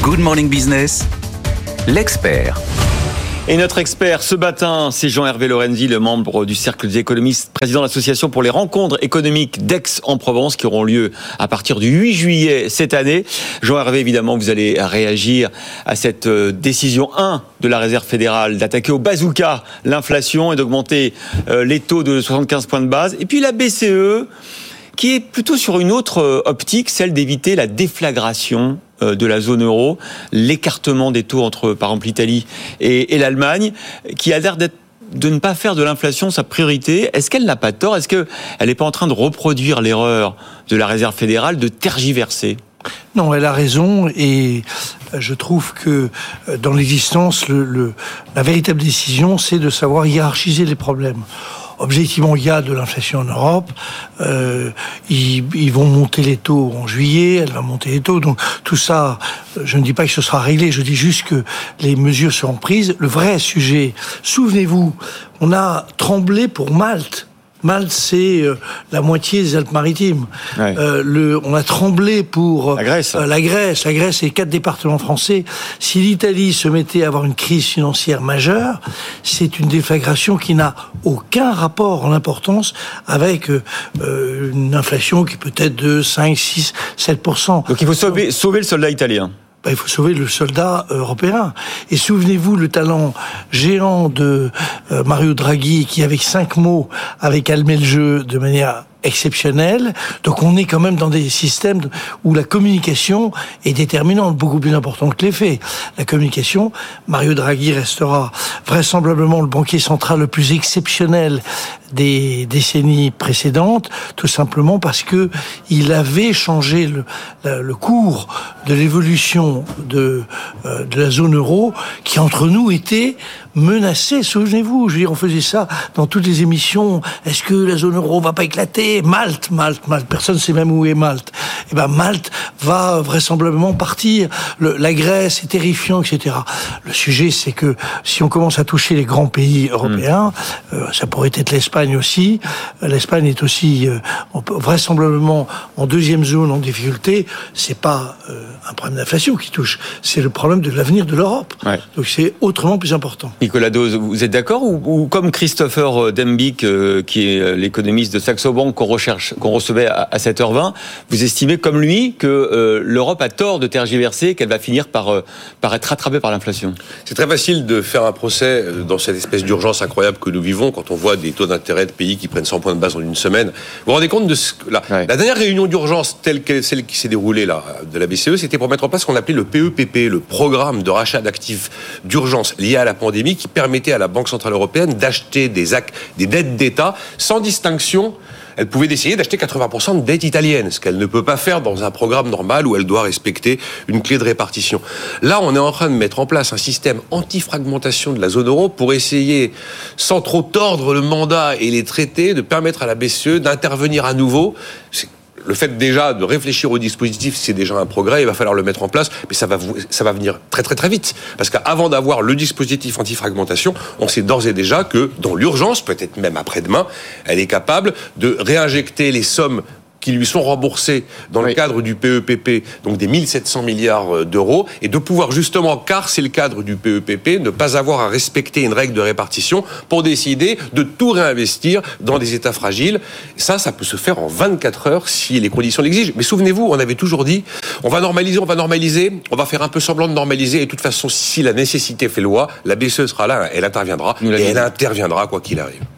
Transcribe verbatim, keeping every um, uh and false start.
Good Morning Business, l'expert. Et notre expert ce matin, c'est Jean-Hervé Lorenzi, le membre du Cercle des économistes, président de l'association pour les rencontres économiques d'Aix-en-Provence qui auront lieu à partir du huit juillet cette année. Jean-Hervé, évidemment, vous allez réagir à cette décision un de la Réserve fédérale d'attaquer au bazooka l'inflation et d'augmenter les taux de soixante-quinze points de base. Et puis la B C E, qui est plutôt sur une autre optique, celle d'éviter la déflagration de la zone euro, l'écartement des taux entre, par exemple, l'Italie et, et l'Allemagne, qui a l'air d'être, de ne pas faire de l'inflation sa priorité. Est-ce qu'elle n'a pas tort ? Est-ce qu'elle n'est pas en train de reproduire l'erreur de la Réserve fédérale de tergiverser ? Non, elle a raison, et je trouve que dans l'existence, le, le, la véritable décision, c'est de savoir hiérarchiser les problèmes. Objectivement, il y a de l'inflation en Europe. Euh, ils, ils vont monter les taux en juillet. Elle va monter les taux. Donc tout ça, je ne dis pas que ce sera réglé. Je dis juste que les mesures seront prises. Le vrai sujet, souvenez-vous, on a tremblé pour Malte. Malte, c'est euh, la moitié des Alpes-Maritimes. Ouais. Euh, le, on a tremblé pour la Grèce. Euh, la Grèce. La Grèce, c'est quatre départements français. Si l'Italie se mettait à avoir une crise financière majeure, c'est une déflagration qui n'a aucun rapport en importance avec euh, une inflation qui peut être de cinq, six, sept pour cent. Donc il faut sauver, sauver le soldat italien. Ben, il faut sauver le soldat européen. Et souvenez-vous le talent géant de euh, Mario Draghi qui, avec cinq mots, avait calmé le jeu de manière exceptionnelle. Donc on est quand même dans des systèmes où la communication est déterminante, beaucoup plus importante que les faits. La communication, Mario Draghi restera vraisemblablement le banquier central le plus exceptionnel des décennies précédentes, tout simplement parce que il avait changé le, le, le cours de l'évolution de, euh, de la zone euro, qui entre nous était menacée. Souvenez-vous, je veux dire, on faisait ça dans toutes les émissions. Est-ce que la zone euro va pas éclater ? Malte, Malte, Malte. Personne ne sait même où est Malte. Eh ben, Malte va vraisemblablement partir. Le, la Grèce est terrifiant, et cetera. Le sujet, c'est que si on commence à toucher les grands pays européens, mmh. euh, ça pourrait être l'Espagne aussi. L'Espagne est aussi euh, vraisemblablement en deuxième zone en difficulté. C'est pas euh, un problème d'inflation qui touche, c'est le problème de l'avenir de l'Europe. Ouais. Donc c'est autrement plus important. Nicolas Dose, vous êtes d'accord ou, ou comme Christopher Dembicke, euh, qui est l'économiste de Saxo Bank qu'on recherche, qu'on recevait à, à sept heures vingt, vous estimez comme lui que euh, l'Europe a tort de tergiverser, qu'elle va finir par, euh, par être rattrapée par l'inflation ? C'est très facile de faire un procès dans cette espèce d'urgence incroyable que nous vivons quand on voit des taux d'intérêt de pays qui prennent cent points de base en une semaine. Vous vous rendez compte de ce que la, ouais. la dernière réunion d'urgence telle que celle qui s'est déroulée là de la B C E, c'était pour mettre en place ce qu'on appelait le P E P P, le programme de rachat d'actifs d'urgence lié à la pandémie, qui permettait à la Banque centrale européenne d'acheter des, ac- des dettes d'État sans distinction. Elle pouvait décider d'acheter quatre-vingts pour cent de dettes italiennes, ce qu'elle ne peut pas faire dans un programme normal où elle doit respecter une clé de répartition. Là, on est en train de mettre en place un système anti-fragmentation de la zone euro pour essayer, sans trop tordre le mandat et les traités, de permettre à la B C E d'intervenir à nouveau. C'est Le fait déjà de réfléchir au dispositif, c'est déjà un progrès, il va falloir le mettre en place, mais ça va, ça va venir très très très vite. Parce qu'avant d'avoir le dispositif anti-fragmentation, on sait d'ores et déjà que dans l'urgence, peut-être même après-demain, elle est capable de réinjecter les sommes qui lui sont remboursés dans oui. le cadre du P E P P, donc des mille sept cents milliards d'euros, et de pouvoir justement, car c'est le cadre du P E P P, ne pas avoir à respecter une règle de répartition pour décider de tout réinvestir dans des États fragiles. Ça, ça peut se faire en vingt-quatre heures si les conditions l'exigent. Mais souvenez-vous, on avait toujours dit, on va normaliser, on va normaliser, on va faire un peu semblant de normaliser, et de toute façon, si la nécessité fait loi, la B C E sera là, elle interviendra, et elle interviendra quoi qu'il arrive.